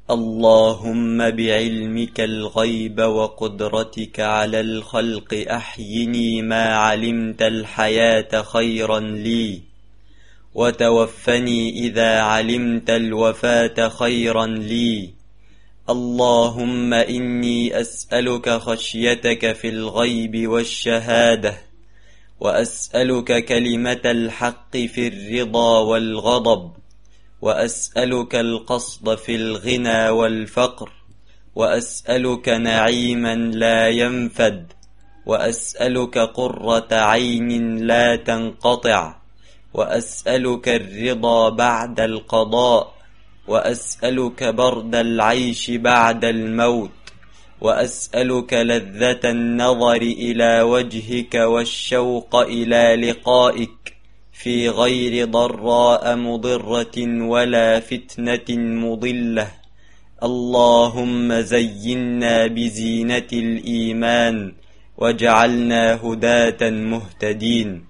اللهم بعلمك الغيب وقدرتك على الخلق أحيني ما علمت الحياة خيرا لي، وتوفني إذا علمت الوفاة خيرا لي. اللهم إني أسألك خشيتك في الغيب والشهادة، وأسألك كلمة الحق في الرضا والغضب، وأسألك القصد في الغنى والفقر، وأسألك نعيما لا ينفد، وأسألك قرة عين لا تنقطع، وأسألك الرضا بعد القضاء، وأسألك برد العيش بعد الموت، وأسألك لذة النظر إلى وجهك والشوق إلى لقائك في غير ضراء مضرة ولا فتنة مضلة. اللهم زينا بزينة الإيمان واجعلنا هداة مهتدين.